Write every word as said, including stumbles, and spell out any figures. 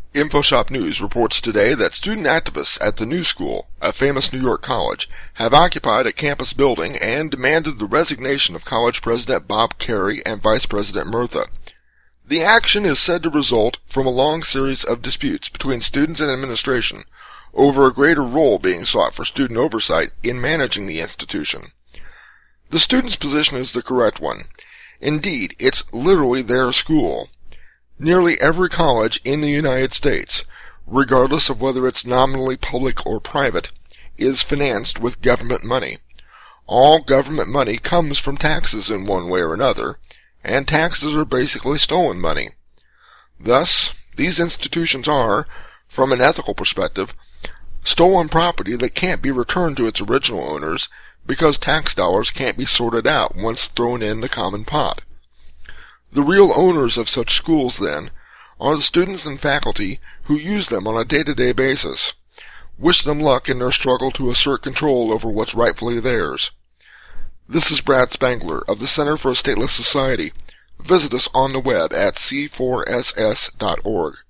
InfoShop News reports today that student activists at the New School, a famous New York college, have occupied a campus building and demanded the resignation of college president Bob Carey and vice president Murtha. The action is said to result from a long series of disputes between students and administration over a greater role being sought for student oversight in managing the institution. The students' position is the correct one. Indeed, it's literally their school. Nearly every college in the United States, regardless of whether it's nominally public or private, is financed with government money. All government money comes from taxes in one way or another, and taxes are basically stolen money. Thus, these institutions are, from an ethical perspective, stolen property that can't be returned to its original owners because tax dollars can't be sorted out once thrown in the common pot. The real owners of such schools, then, are the students and faculty who use them on a day-to-day basis. Wish them luck in their struggle to assert control over what's rightfully theirs. This is Brad Spangler of the Center for a Stateless Society. Visit us on the web at c four s s dot org.